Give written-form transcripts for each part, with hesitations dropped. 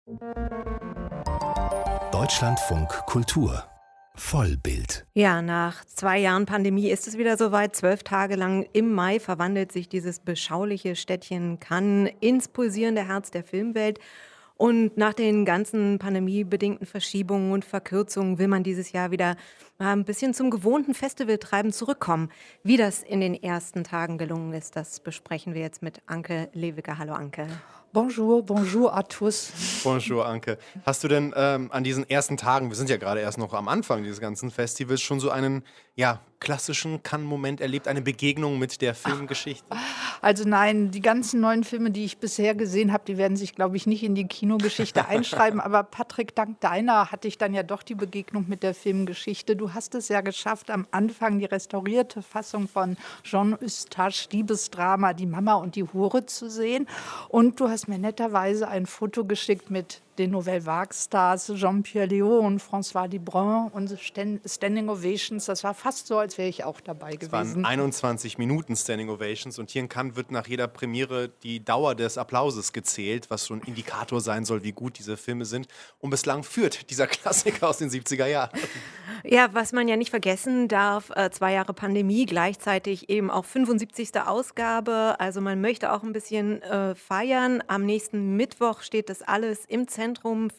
Deutschlandfunk Kultur Vollbild. Ja, nach 2 Jahren Pandemie ist es wieder soweit. 12 Tage lang im Mai verwandelt sich dieses beschauliche Städtchen Cannes ins pulsierende Herz der Filmwelt. Und nach den ganzen pandemiebedingten Verschiebungen und Verkürzungen will man dieses Jahr wieder mal ein bisschen zum gewohnten Festivaltreiben zurückkommen. Wie das in den ersten Tagen gelungen ist, das besprechen wir jetzt mit Anke Lewiger. Hallo Anke. Bonjour, bonjour à tous. Bonjour, Anke. Hast du denn an diesen ersten Tagen, wir sind ja gerade erst noch am Anfang dieses ganzen Festivals, schon so einen klassischen Cannes-Moment erlebt, eine Begegnung mit der Filmgeschichte? Also nein, die ganzen neuen Filme, die ich bisher gesehen habe, die werden sich, glaube ich, nicht in die Kinogeschichte einschreiben. Aber Patrick, dank deiner hatte ich dann ja doch die Begegnung mit der Filmgeschichte. Du hast es ja geschafft, am Anfang die restaurierte Fassung von Jean Eustache Liebesdrama Die Mama und die Hure zu sehen. Und du hast mir netterweise ein Foto geschickt mit den Nouvelle Vague-Stars Jean-Pierre Léaud und François Lebrun und Standing Ovations. Das war fast so, als wäre ich auch dabei gewesen. Es waren 21 Minuten Standing Ovations und hier in Cannes wird nach jeder Premiere die Dauer des Applauses gezählt, was so ein Indikator sein soll, wie gut diese Filme sind. Und bislang führt dieser Klassiker aus den 70er Jahren. Ja, was man ja nicht vergessen darf, 2 Jahre Pandemie, gleichzeitig eben auch 75. Ausgabe. Also man möchte auch ein bisschen feiern. Am nächsten Mittwoch steht das alles im Zentrum,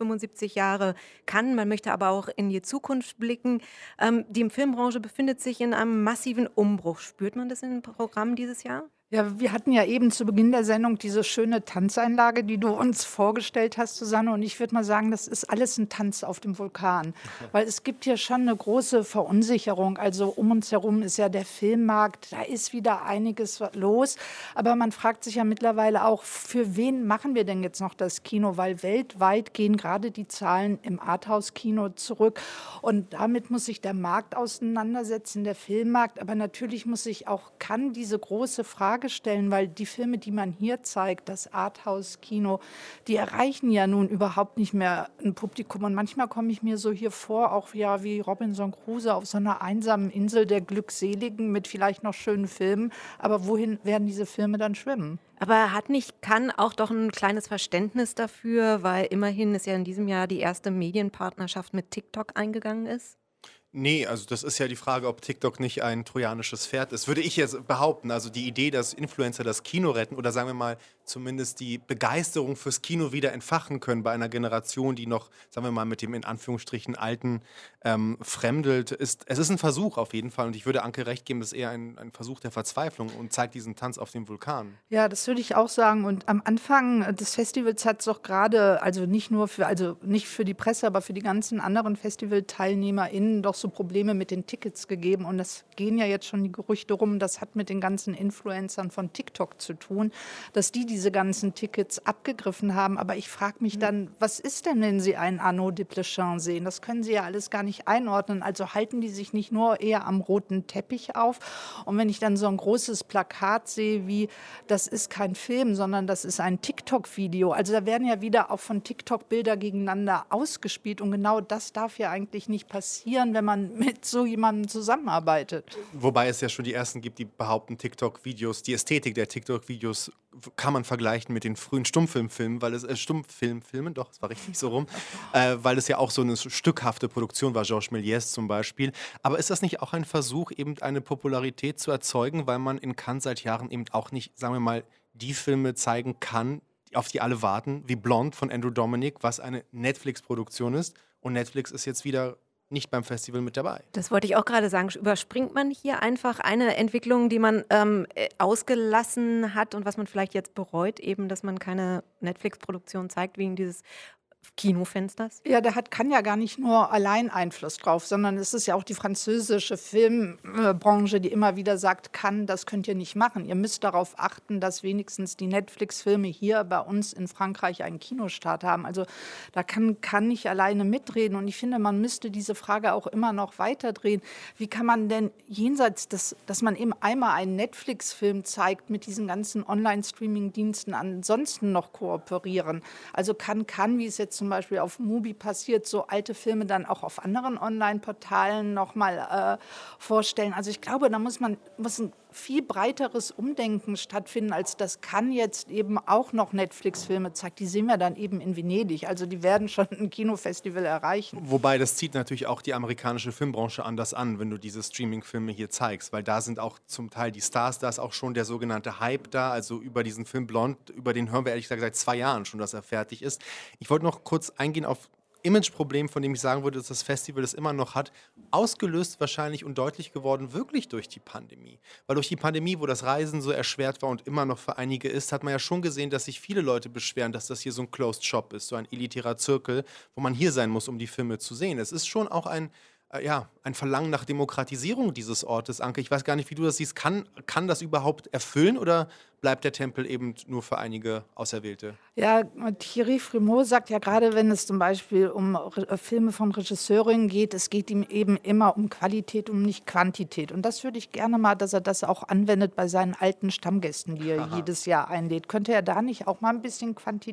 75 Jahre Cannes. Man möchte aber auch in die Zukunft blicken. Die Filmbranche befindet sich in einem massiven Umbruch. Spürt man das im Programm dieses Jahr? Ja, wir hatten ja eben zu Beginn der Sendung diese schöne Tanzeinlage, die du uns vorgestellt hast, Susanne. Und ich würde mal sagen, das ist alles ein Tanz auf dem Vulkan. Weil es gibt hier schon eine große Verunsicherung. Also um uns herum ist ja der Filmmarkt, da ist wieder einiges los. Aber man fragt sich ja mittlerweile auch, für wen machen wir denn jetzt noch das Kino? Weil weltweit gehen gerade die Zahlen im Arthouse-Kino zurück. Und damit muss sich der Markt auseinandersetzen, der Filmmarkt. Aber natürlich muss sich auch Cannes diese große Frage stellen, weil die Filme, die man hier zeigt, das Arthouse-Kino, die erreichen ja nun überhaupt nicht mehr ein Publikum. Und manchmal komme ich mir so hier vor, auch ja wie Robinson Crusoe auf so einer einsamen Insel der Glückseligen mit vielleicht noch schönen Filmen. Aber wohin werden diese Filme dann schwimmen? Aber hat nicht Cannes auch doch ein kleines Verständnis dafür, weil immerhin ist ja in diesem Jahr die erste Medienpartnerschaft mit TikTok eingegangen ist? Nee, also das ist ja die Frage, ob TikTok nicht ein trojanisches Pferd ist. Würde ich jetzt behaupten, also die Idee, dass Influencer das Kino retten oder sagen wir mal zumindest die Begeisterung fürs Kino wieder entfachen können bei einer Generation, die noch, sagen wir mal, mit dem in Anführungsstrichen Alten fremdelt. Es ist ein Versuch auf jeden Fall und ich würde Anke recht geben, das ist eher ein Versuch der Verzweiflung und zeigt diesen Tanz auf dem Vulkan. Ja, das würde ich auch sagen. Und am Anfang des Festivals hat es doch gerade, also nicht für die Presse, aber für die ganzen anderen FestivalteilnehmerInnen doch so Probleme mit den Tickets gegeben. Und das gehen ja jetzt schon die Gerüchte rum, das hat mit den ganzen Influencern von TikTok zu tun, dass die diese ganzen Tickets abgegriffen haben. Aber ich frage mich dann, was ist denn, wenn Sie einen Arnaud Desplechin sehen? Das können Sie ja alles gar nicht einordnen. Also halten die sich nicht nur eher am roten Teppich auf? Und wenn ich dann so ein großes Plakat sehe, wie, das ist kein Film, sondern das ist ein TikTok-Video. Also da werden ja wieder auch von TikTok Bilder gegeneinander ausgespielt. Und genau das darf ja eigentlich nicht passieren, wenn man mit so jemandem zusammenarbeitet. Wobei es ja schon die ersten gibt, die behaupten, TikTok-Videos, die Ästhetik der TikTok-Videos kann man vergleichen mit den frühen Stummfilmfilmen, weil es Stummfilmfilmen, doch, es war richtig so rum, weil es ja auch so eine stückhafte Produktion war, Georges Méliès zum Beispiel. Aber ist das nicht auch ein Versuch, eben eine Popularität zu erzeugen, weil man in Cannes seit Jahren eben auch nicht, sagen wir mal, die Filme zeigen kann, auf die alle warten, wie Blonde von Andrew Dominik, was eine Netflix-Produktion ist. Und Netflix ist jetzt wieder nicht beim Festival mit dabei. Das wollte ich auch gerade sagen. Überspringt man hier einfach eine Entwicklung, die man ausgelassen hat und was man vielleicht jetzt bereut, eben, dass man keine Netflix-Produktion zeigt, wegen dieses Kinofensters? Ja, da hat Cannes ja gar nicht nur allein Einfluss drauf, sondern es ist ja auch die französische Filmbranche, die immer wieder sagt, Cannes, das könnt ihr nicht machen. Ihr müsst darauf achten, dass wenigstens die Netflix-Filme hier bei uns in Frankreich einen Kinostart haben. Also da kann Cannes nicht alleine mitreden. Und ich finde, man müsste diese Frage auch immer noch weiterdrehen. Wie kann man denn jenseits dass man eben einmal einen Netflix-Film zeigt, mit diesen ganzen Online-Streaming-Diensten ansonsten noch kooperieren? Also kann Cannes, wie es jetzt zum Beispiel auf Mubi passiert, so alte Filme dann auch auf anderen Online-Portalen nochmal vorstellen. Also ich glaube, da muss ein viel breiteres Umdenken stattfinden, als das Cannes jetzt eben auch noch Netflix-Filme zeigt. Die sehen wir dann eben in Venedig. Also die werden schon ein Kinofestival erreichen. Wobei das zieht natürlich auch die amerikanische Filmbranche anders an, wenn du diese Streaming-Filme hier zeigst, weil da sind auch zum Teil die Stars, da ist auch schon der sogenannte Hype da, also über diesen Film Blond, über den hören wir ehrlich gesagt seit 2 Jahren schon, dass er fertig ist. Ich wollte noch kurz eingehen auf Imageproblem, von dem ich sagen würde, dass das Festival das immer noch hat, ausgelöst wahrscheinlich und deutlich geworden, wirklich durch die Pandemie. Weil durch die Pandemie, wo das Reisen so erschwert war und immer noch für einige ist, hat man ja schon gesehen, dass sich viele Leute beschweren, dass das hier so ein Closed Shop ist, so ein elitärer Zirkel, wo man hier sein muss, um die Filme zu sehen. Es ist schon auch ein Verlangen nach Demokratisierung dieses Ortes, Anke. Ich weiß gar nicht, wie du das siehst. Kann das überhaupt erfüllen oder bleibt der Tempel eben nur für einige Auserwählte? Ja, Thierry Frémaux sagt ja gerade, wenn es zum Beispiel um Filme von Regisseurinnen geht, es geht ihm eben immer um Qualität und nicht Quantität. Und das würde ich gerne mal, dass er das auch anwendet bei seinen alten Stammgästen, die er jedes Jahr einlädt. Könnte er da nicht auch mal ein bisschen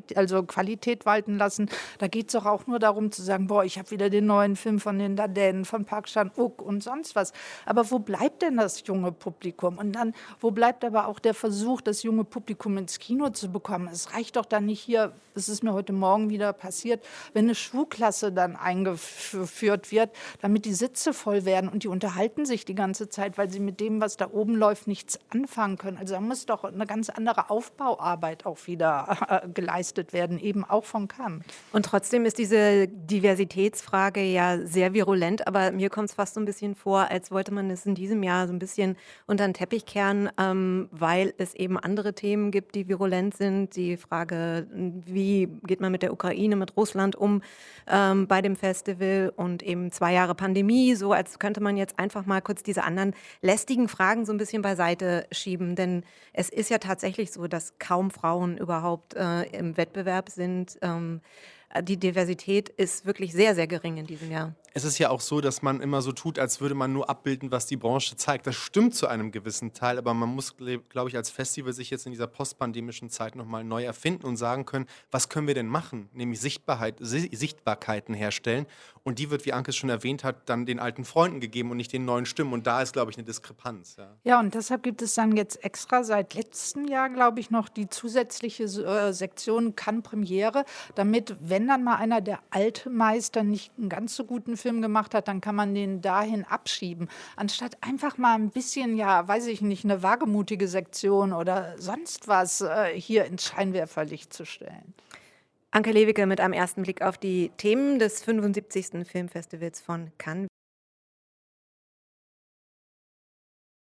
Qualität walten lassen? Da geht es doch auch nur darum zu sagen, boah, ich habe wieder den neuen Film von den Dardenne, von Park Chan-wook und sonst was. Aber wo bleibt denn das junge Publikum? Und dann, wo bleibt aber auch der Versuch, das junge Publikum ins Kino zu bekommen? Es reicht doch dann nicht hier, es ist mir heute Morgen wieder passiert, wenn eine Schulklasse dann eingeführt wird, damit die Sitze voll werden und die unterhalten sich die ganze Zeit, weil sie mit dem, was da oben läuft, nichts anfangen können. Also da muss doch eine ganz andere Aufbauarbeit auch wieder geleistet werden, eben auch von Cannes. Und trotzdem ist diese Diversitätsfrage ja sehr virulent, aber mir kommt es fast so ein bisschen vor, als wollte man es in diesem Jahr so ein bisschen unter den Teppich kehren, weil es eben andere Themen gibt, die virulent sind. Die Frage, wie geht man mit der Ukraine, mit Russland um bei dem Festival und eben 2 Jahre Pandemie, so als könnte man jetzt einfach mal kurz diese anderen lästigen Fragen so ein bisschen beiseite schieben. Denn es ist ja tatsächlich so, dass kaum Frauen überhaupt im Wettbewerb sind. Die Diversität ist wirklich sehr, sehr gering in diesem Jahr. Es ist ja auch so, dass man immer so tut, als würde man nur abbilden, was die Branche zeigt. Das stimmt zu einem gewissen Teil, aber man muss, glaube ich, als Festival sich jetzt in dieser postpandemischen Zeit nochmal neu erfinden und sagen können, was können wir denn machen? Nämlich Sichtbarkeiten herstellen. Und die wird, wie Anke es schon erwähnt hat, dann den alten Freunden gegeben und nicht den neuen Stimmen. Und da ist, glaube ich, eine Diskrepanz. Ja, und deshalb gibt es dann jetzt extra seit letztem Jahr, glaube ich, noch die zusätzliche Sektion Cannes Premiere, damit, wenn dann mal einer der alten Meister nicht einen ganz so guten Film gemacht hat, dann kann man den dahin abschieben. Anstatt einfach mal ein bisschen, ja, weiß ich nicht, eine wagemutige Sektion oder sonst was hier ins Scheinwerferlicht zu stellen. Anke Lewicke mit einem ersten Blick auf die Themen des 75. Filmfestivals von Cannes.